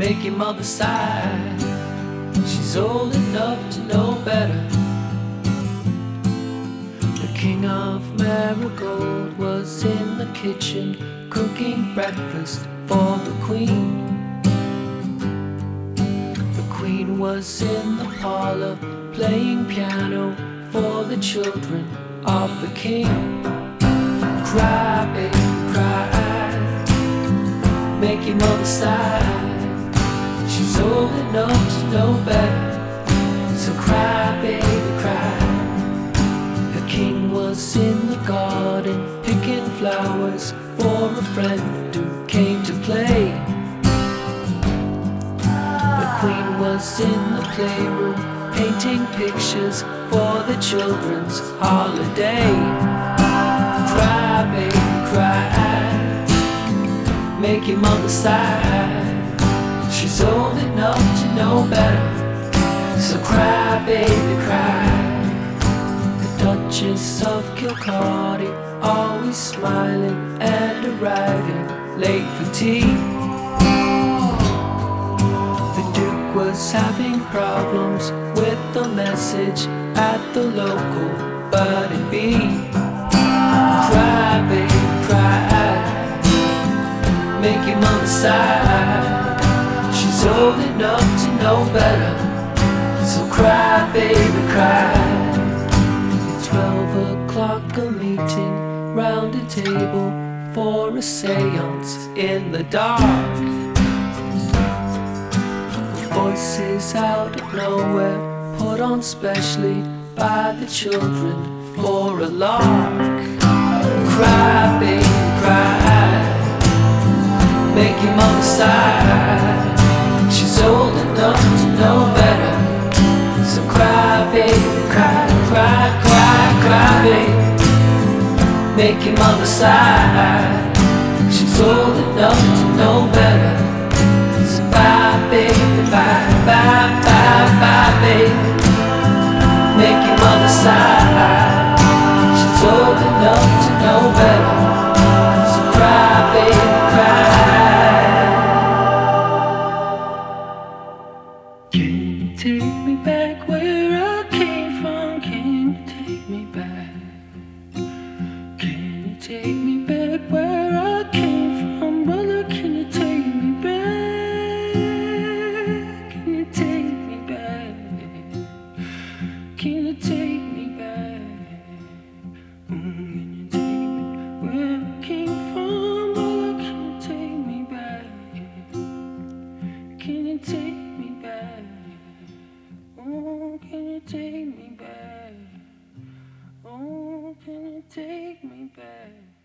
make your mother sigh. She's old enough to know better. The king of Marigold was in the kitchen cooking breakfast for the queen. The queen was in the parlor playing piano for the children of the king. Cry, baby, cry, make your mother sigh. She's old enough to know better, so cry, baby, cry. The king was in the garden picking flowers for a friend who came to play. The queen was in the playroom painting pictures for the children's holiday. Cry, baby, cry, make your mother sigh. She's old enough to know better, so cry, baby, cry. The Duchess of Killarney, always smiling and arriving late for tea. The Duke was having problems with the message at the local bird and bee. Cry, baby, cry, make your mother sigh. She's old enough to know better, so cry, baby, cry. At 12 o'clock a meeting round a table for a seance in the dark. Voices out of nowhere put on specially by the children for a lark. Cry, baby, cry, make your mother sigh. She's old enough to know better, so cry, baby, cry, cry, cry, cry, baby, make your mother sigh. She's old enough to know better, so bye, baby, bye, bye, bye, bye, baby, make your mother sigh. She's old enough to know better, so cry, baby, cry. Take me back where I came from. Can you take me back? Can you take me back where I came from, brother? Can you take me back? Can you take me back? Can you take me back? Can you take me where I came from, brother? Can you take me back? Can you take me back? Oh, can you take me back? Oh, can you take me back?